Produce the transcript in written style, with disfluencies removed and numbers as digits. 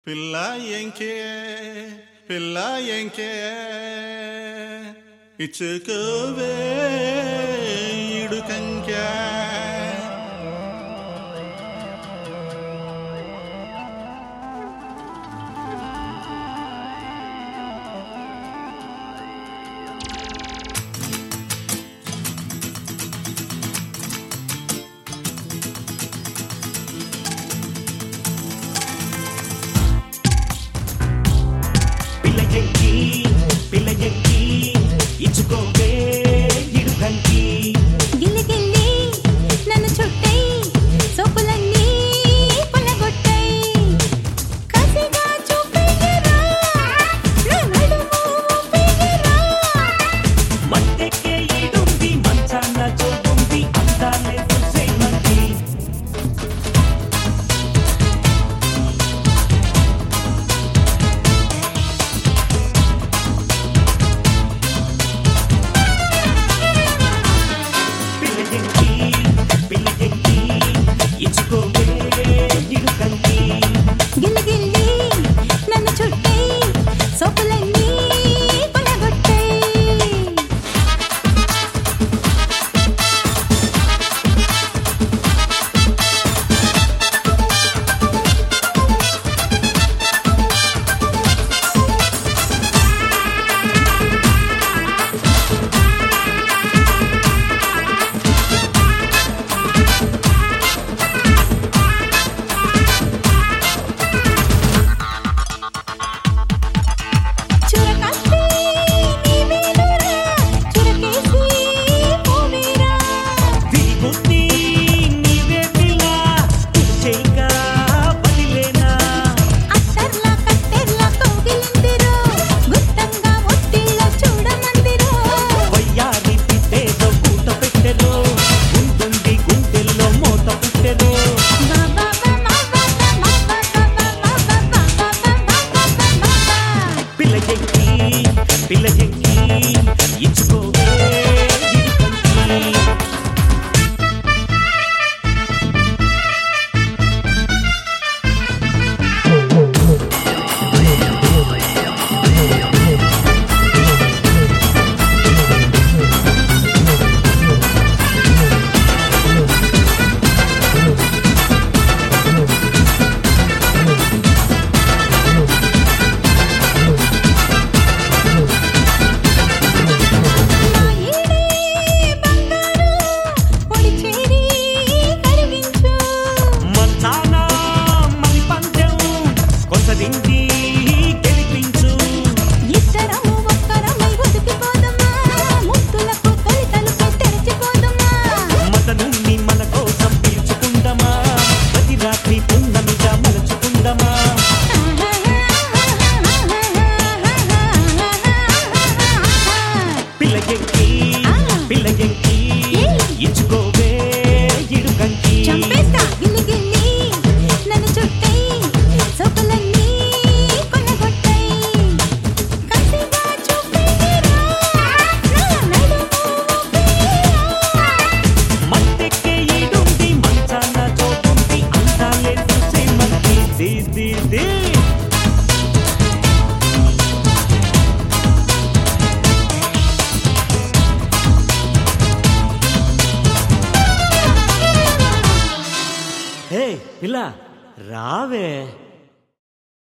పిల్ల ఎంకే ఇచ్చుకోవే ఇడుకంకే ఇచ్చుకోవే ఇడుకంకి గిల్లి నన్ను చుట్టై సోపులన్నీ పొలగొట్టై కసిగా చూపిరా నా నడుము ఊపిరా మట్టెక్కే ఈడుంది మంచాన చోటుంది అందాలే చూసేమంది ఇచ్చుకోవే ఇడుకంకి గిల్లి నన్ను చుట్టై సోపులన్నీ పొలగొట్టై పిల్ల చెక్కి ఇచ్చుకోవే ఇడుకంకి గెలిపించు ఇద్దరము ఒక్కరమై ఉదికిపోదమా ముద్దులకు తొలితలుపై తెరచిపోదమా మతనుని మన కోసం పీల్చుకుందమా ప్రతి రాత్రి పున్నమిగా మలచుకుందమా పిల్ల ఎక్కి ఇచ్చుకోవే ఇడుకంకి చంపేస్తా గిల్లి నన్ను చుట్టై సోపులన్నీ కొల్లగొట్టై కసిగా చూపిరా నా నడుము ఊపిరా మట్టెక్కే ఈడుంది మంచాన చోటుంది అందాలే చూసేమంది ది హే పిల్ల రావే